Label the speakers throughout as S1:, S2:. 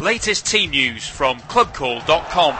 S1: Latest team news from clubcall.com.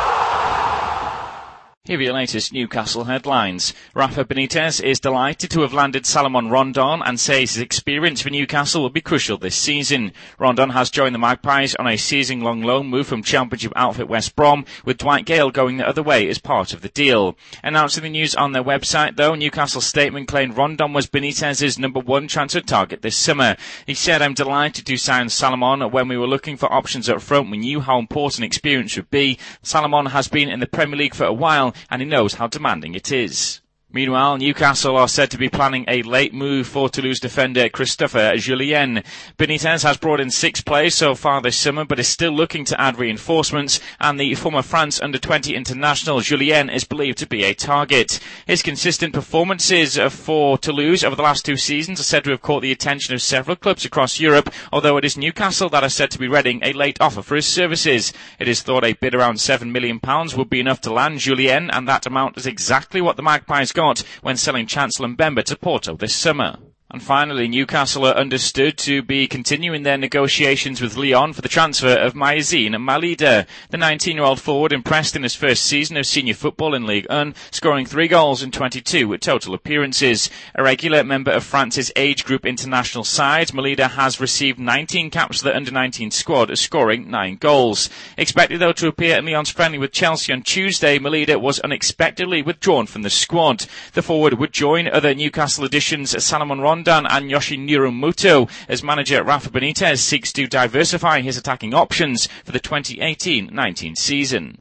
S2: Here are your latest Newcastle headlines. Rafa Benitez is delighted to have landed Salomon Rondon and says his experience for Newcastle will be crucial this season. Rondon has joined the Magpies on a season-long loan move from Championship outfit West Brom, with Dwight Gale going the other way as part of the deal. Announcing the news on their website, though, Newcastle's statement claimed Rondon was Benitez's number one transfer target this summer. He said, "I'm delighted to sign Salomon. When we were looking for options up front, we knew how important experience would be. Salomon has been in the Premier League for a while, and he knows how demanding it is." Meanwhile, Newcastle are said to be planning a late move for Toulouse defender Christopher Jullien. Benitez has brought in 6 players so far this summer, but is still looking to add reinforcements, and the former France under-20 international Jullien is believed to be a target. His consistent performances for Toulouse over the last 2 seasons are said to have caught the attention of several clubs across Europe, although it is Newcastle that are said to be readying a late offer for his services. It is thought a bid around £7 million would be enough to land Jullien, and that amount is exactly what the Magpies got when selling Chancellor Mbemba to Porto this summer. And finally, Newcastle are understood to be continuing their negotiations with Lyon for the transfer of Mayazine Malida. The 19-year-old forward impressed in his first season of senior football in Ligue 1, scoring 3 goals in 22 total appearances. A regular member of France's age group international side, Malida has received 19 caps for the under-19 squad, scoring 9 goals. Expected, though, to appear in Lyon's friendly with Chelsea on Tuesday, Malida was unexpectedly withdrawn from the squad. The forward would join other Newcastle additions Salomon Rondon and Yoshiniro Muto as manager Rafa Benitez seeks to diversify his attacking options for the 2018-19 season.